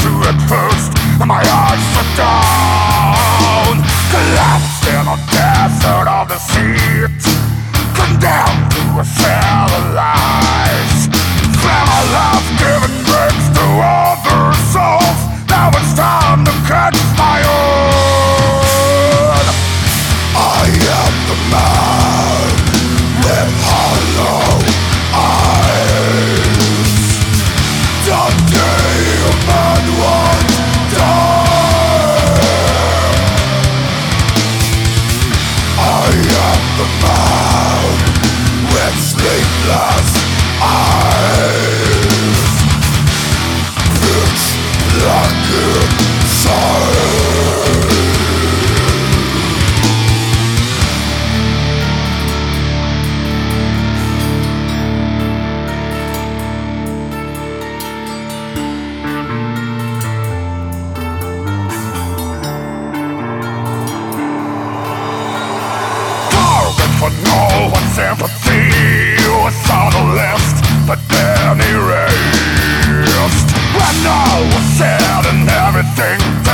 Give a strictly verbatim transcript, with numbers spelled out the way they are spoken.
to it first, and my eyes shut down. Collapsed in a desert of deceit, condemned to a shell of lies. Flame of love giving breaks to other souls. Now it's time to catch my own. I am the man with hollow eyes. The demon won't die. I am the man with sleepless eyes. Pitch black inside. For no one's sympathy was on the list, but then erased. When all was said and everything